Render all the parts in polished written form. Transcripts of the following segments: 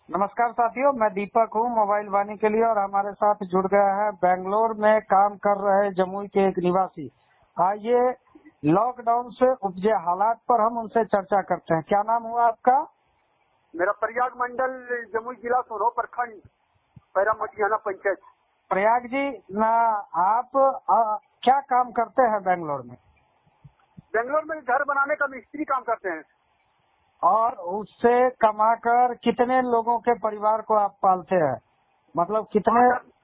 नमस्कार साथियों, मैं दीपक हूँ मोबाइल वाणी के लिए और हमारे साथ जुड़ गया है बेंगलोर में काम कर रहे जमुई के एक निवासी। आइए लॉकडाउन से उपजे हालात पर हम उनसे चर्चा करते हैं। क्या नाम हुआ आपका? मेरा प्रयाग मंडल जमुई जिला सोनो प्रखंड पैरा मटियाना पंचायत। प्रयाग जी, ना आप क्या काम करते हैं बेंगलोर में? बेंगलोर में घर बनाने का मिस्त्री काम करते हैं। और उससे कमाकर कितने लोगों के परिवार को आप पालते हैं? मतलब कितने?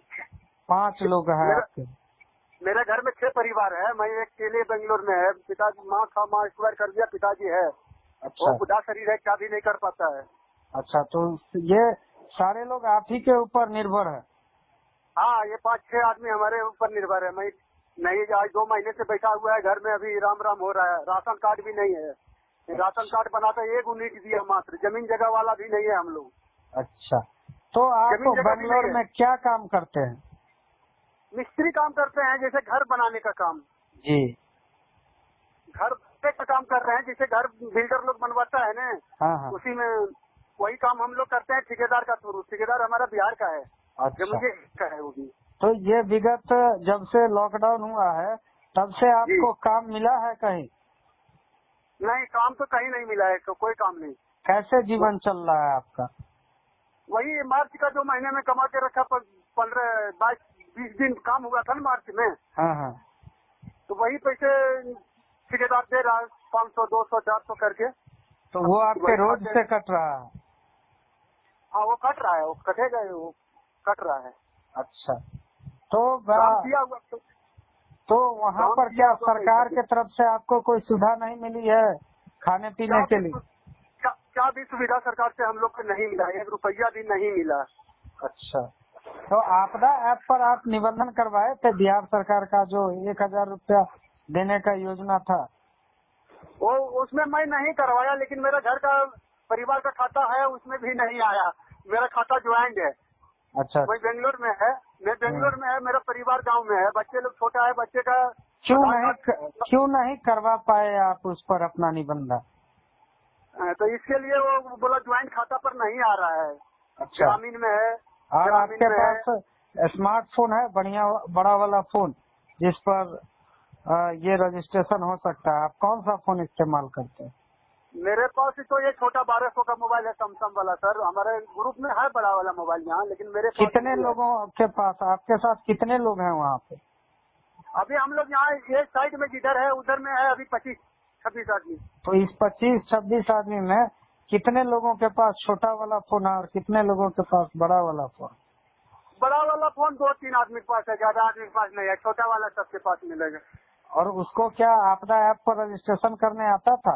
5 लोग हैं आपके? मेरे घर में 6 परिवार है। मैं एक अकेले बेंगलोर में है। पिताजी माँ एक्सपायर कर दिया। पिताजी है अच्छा। वो बुढ़ा शरीर है, क्या भी नहीं कर पाता है। अच्छा, तो ये सारे लोग आप ही के ऊपर निर्भर है? हाँ, ये 5-6 आदमी हमारे ऊपर निर्भर है। मैं नहीं, आज 2 महीने से बैठा हुआ है घर में, अभी राम राम हो रहा है। राशन कार्ड भी नहीं है। राशन कार्ड बनाता 1 यूनिट दिया मात्र, जमीन जगह वाला भी नहीं है हम लोग। अच्छा, तो आप जमीन जगह भी बेंगलोर नहीं है। में क्या काम करते हैं? मिस्त्री काम करते हैं, जैसे घर बनाने का काम। जी। घर का काम कर रहे हैं, जैसे घर बिल्डर लोग बनवाता है ना, हाँ हाँ। उसी में वही काम हम लोग करते हैं ठेकेदार का थ्रू। ठेकेदार हमारा बिहार का है। अच्छा, जमुई का है वो भी। तो ये विगत जब से लॉकडाउन हुआ है तब से जी आपको काम मिला है कहीं? नहीं, काम तो कहीं नहीं मिला है, तो कोई काम नहीं। कैसे जीवन चल रहा है आपका? वही मार्च का 2 महीने में कमा के रखा, 15, 22, 20 दिन काम हुआ था ना मार्च में, हाँ हाँ। तो वही पैसे ठेकेदार दे रहा है, 500, 200, 400 करके। तो वो आपके वही रोज खाते। से कट रहा है? हाँ, वो कट रहा है, वो कटेगा, वो कट रहा है। अच्छा, तो काम किया हुआ तो वहाँ काम पर किया क्या हुआ सरकार पैसा के तरफ से आपको कोई सुविधा नहीं मिली है खाने पीने के लिए? क्या भी सुविधा सरकार से हम लोग को नहीं मिला, 1 रुपया भी नहीं मिला। अच्छा, तो आपदा ऐप पर आप निबंधन करवाए थे बिहार सरकार का जो 1000 रुपया देने का योजना था? वो उसमें मैं नहीं करवाया, लेकिन मेरा घर का परिवार का खाता है, उसमें भी नहीं आया। मेरा खाता ज्वाइंट है। अच्छा। मैं बेंगलोर में है, मैं बेंगलोर में है, मेरा परिवार गांव में है। बच्चे लोग छोटा है, बच्चे का आधार कार्ड। क्यों नहीं करवा पाए आप उस पर अपना निबंधन? तो इसके लिए वो बोला ज्वाइंट खाता पर नहीं आ रहा है। अच्छा। ग्रामीण में है, और ग्रामीण आपके में है। पास स्मार्टफोन है बढ़िया बड़ा वाला फोन जिस पर ये रजिस्ट्रेशन हो सकता है? आप कौन सा फोन इस्तेमाल करते हैं? मेरे पास तो ये छोटा 1200 का मोबाइल है, सैमसंग वाला। सर, हमारे ग्रुप में है बड़ा वाला मोबाइल यहाँ, लेकिन मेरे पास कितने नहीं है। लोगों के पास, आपके साथ कितने लोग हैं वहाँ पे? अभी हम लोग यहाँ एक साइड में जिधर है उधर में है अभी 25-26 आदमी। तो इस 25-26 आदमी में कितने लोगों के पास छोटा वाला फोन है और कितने लोगों के पास बड़ा वाला फोन? बड़ा वाला फोन 2-3 आदमी के पास है, ज्यादा आदमी के पास नहीं है। छोटा वाला सबके पास मिलेगा। और उसको क्या आपदा ऐप पर रजिस्ट्रेशन करने आता था?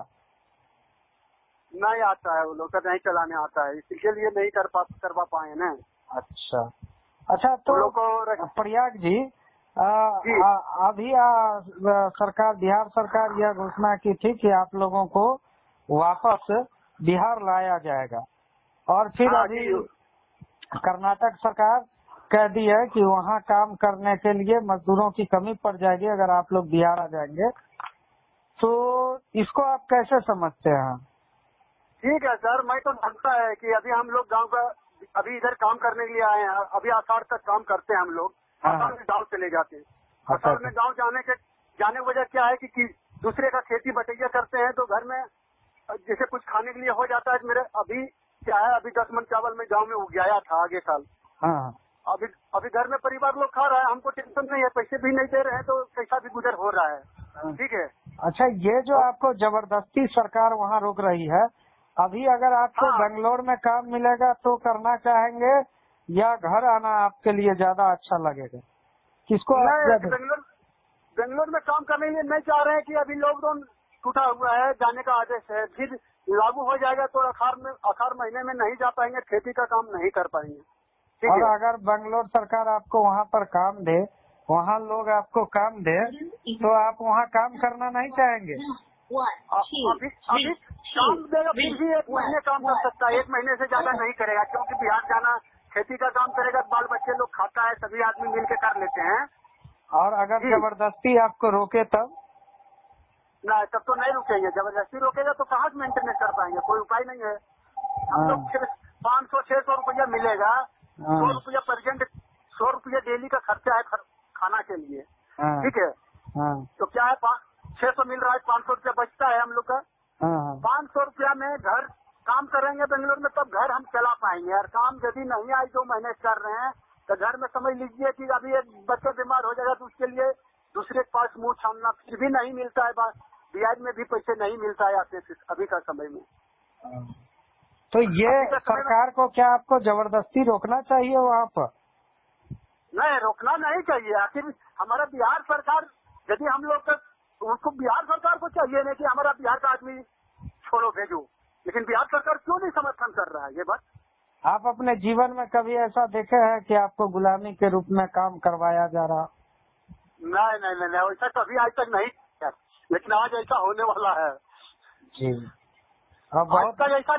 नहीं आता है, वो लोग का नहीं चलाने आता है, इसके लिए नहीं करवा पाए ना। अच्छा अच्छा, वो तो लोग को प्रयाग जी, जी अभी सरकार, बिहार सरकार यह घोषणा की थी कि आप लोगों को वापस बिहार लाया जाएगा, और फिर हाँ अभी जी। कर्नाटक सरकार कह दी है कि वहाँ काम करने के लिए मजदूरों की कमी पड़ जाएगी अगर आप लोग बिहार आ जाएंगे। तो इसको आप कैसे समझते हैं? ठीक है सर, मैं तो मानता है कि अभी हम लोग गांव का अभी इधर काम करने के लिए आए हैं। अभी आषाढ़ तक काम करते हैं हम लोग। हाँ। आषाढ़ में गाँव चले जाते हैं। अच्छा आषाढ़ में गाँव जाने वजह क्या है कि दूसरे का खेती बटैया करते हैं, तो घर में जैसे कुछ खाने के लिए हो जाता है। मेरे अभी क्या है, अभी 10 मन चावल में गाँव में उगाया था आगे साल। हाँ। अभी घर में परिवार लोग खा रहा है, हमको टेंशन नहीं है। पैसे भी नहीं दे रहे हैं, तो पैसा भी गुजर हो रहा है। ठीक है। अच्छा, ये जो आपको जबरदस्ती सरकार वहाँ रोक रही है, अभी अगर आपको हाँ, बेंगलोर में काम मिलेगा तो करना चाहेंगे या घर आना आपके लिए ज्यादा अच्छा लगेगा? किसको आप नहीं, ज्यादा? बेंगलोर में काम करने के लिए नहीं चाह रहे हैं कि अभी लॉकडाउन टूटा हुआ है, जाने का आदेश है। फिर लागू हो जाएगा तो आखिर महीने में नहीं जा पाएंगे, खेती का काम नहीं कर पाएंगे। ठीक और है। अगर बेंगलोर सरकार आपको वहाँ पर काम दे, वहाँ लोग आपको काम दे, तो आप वहाँ काम करना नहीं चाहेंगे? अभी अभी काम देगा, फिर भी 1 महीने काम कर सकता है। 1 महीने से ज्यादा नहीं करेगा, क्योंकि बिहार जाना, खेती का काम करेगा, बाल बच्चे लोग खाता है, सभी आदमी मिल के कर लेते हैं। और अगर जी जबरदस्ती आपको रोके तब? ना, तब तो नहीं रुकेंगे। जबरदस्ती रोकेगा तो कहाँ से मेंटेनेंस कर पाएंगे, कोई उपाय नहीं है। हम लोग 500-600 जाएगा, हाँ। 100 रुपया प्रेजेंट, 100 रुपया डेली का खर्चा है खाना के लिए, हाँ। ठीक है। हाँ। तो क्या है, 600 मिल रहा है, 500 रुपया बचता है हम लोग का। हाँ। 500 रुपया में घर काम करेंगे बेंगलोर में, तब घर हम चला पाएंगे। और काम यदि नहीं आज 2 महीने से कर रहे हैं तो घर में समझ लीजिए कि अभी एक बच्चा बीमार हो जाएगा तो उसके लिए दूसरे के पास मुंह छानना, फिर भी नहीं मिलता है, ब्याज में भी पैसे नहीं मिलता है अभी का समय में। तो ये सरकार को क्या आपको जबरदस्ती रोकना चाहिए वहाँ पर? नहीं, रोकना नहीं चाहिए। आखिर हमारा बिहार सरकार, यदि हम लोग उनको बिहार सरकार को चाहिए नहीं कि हमारा बिहार का आदमी छोड़ो भेजो, लेकिन बिहार सरकार क्यों नहीं समर्थन कर रहा है ये बात? आप अपने जीवन में कभी ऐसा देखे हैं कि आपको गुलामी के रूप में काम करवाया जा रहा? नहीं नहीं नहीं, ऐसा कभी आज तक नहीं किया, लेकिन आज ऐसा होने वाला है जी। आज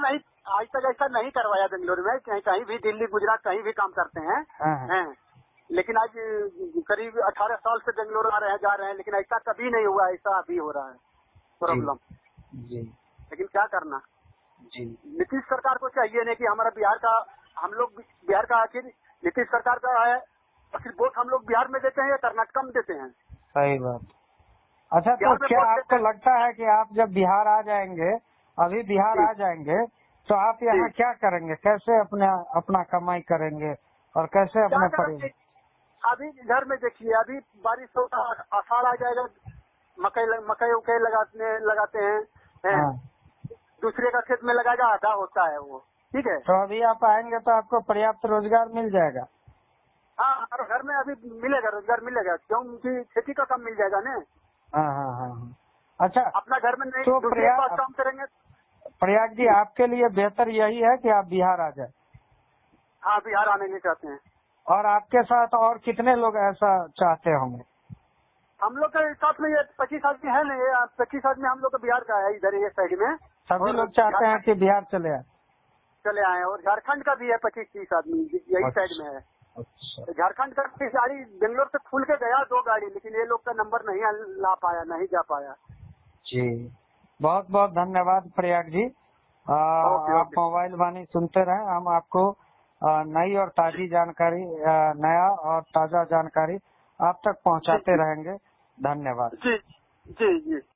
तक ऐसा नहीं करवाया बेंगलोर में। कहीं भी, दिल्ली गुजरात कहीं भी काम करते हैं, हैं। लेकिन आज करीब 18 साल से बेंगलोर आ रहे हैं, जा रहे हैं, लेकिन ऐसा कभी नहीं हुआ। ऐसा अभी हो रहा है प्रॉब्लम जी। लेकिन क्या करना जी। नीतीश सरकार को चाहिए नहीं कि हमारा बिहार का, हम लोग बिहार का, आखिर नीतीश सरकार का है, आखिर वोट हम लोग बिहार में देते हैं या कर्नाटक में देते हैं? सही बात। अच्छा, तो क्या आपको लगता है कि आप जब बिहार आ जाएंगे, अभी बिहार आ जाएंगे, तो आप यहाँ क्या करेंगे? कैसे अपना कमाई करेंगे और कैसे अपने परिवार? अभी घर में देखिए, अभी बारिश होता, आषाढ़ आ जाएगा, मकई उकई लगाते हैं, दूसरे का खेत में लगाएगा, आधा होता है वो, ठीक है। तो अभी आप आएंगे तो आपको पर्याप्त रोजगार मिल जाएगा? हाँ, हमारे घर में अभी मिलेगा, रोजगार मिलेगा, क्योंकि खेती का काम मिल जाएगा ना। हाँ। अच्छा, अपना घर में नहीं तो दूसरे के पास काम करेंगे। प्रयाग जी, आपके लिए बेहतर यही है कि आप बिहार आ जाए? हाँ, बिहार आने नहीं चाहते हैं। और आपके साथ और कितने लोग ऐसा चाहते होंगे? हम लोग के साथ में ये 25 आदमी है नहीं, 25 आदमी हम लोग का बिहार का है, इधर ये साइड में। सभी लोग चाहते हैं कि बिहार चले आए, और झारखंड का भी है 25-30 आदमी, यही साइड में है। अच्छा। झारखंड का गाड़ी बेंगलोर से खुल के गया 2 गाड़ी, लेकिन ये लोग का नंबर नहीं ला पाया, नहीं जा पाया। जी, बहुत बहुत धन्यवाद प्रयाग जी। आप मोबाइल वाणी सुनते रहे, हम आपको नई और ताजी जानकारी, नया और ताजा जानकारी आप तक पहुंचाते रहेंगे। धन्यवाद। जी।